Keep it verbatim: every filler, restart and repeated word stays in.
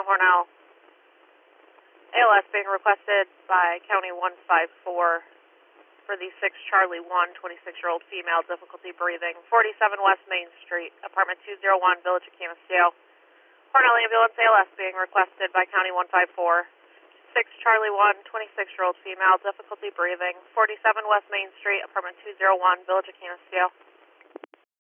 of Hornell. A L S being requested by County one five four for the six Charlie one, twenty-six-year-old female, difficulty breathing, forty-seven West Main Street, apartment two oh one, Village of Canisteo. Hornell Ambulance, A L S being requested by County one five four, six Charlie one, twenty-six-year-old female, difficulty breathing, forty-seven West Main Street, apartment two oh one, Village of Canisteo.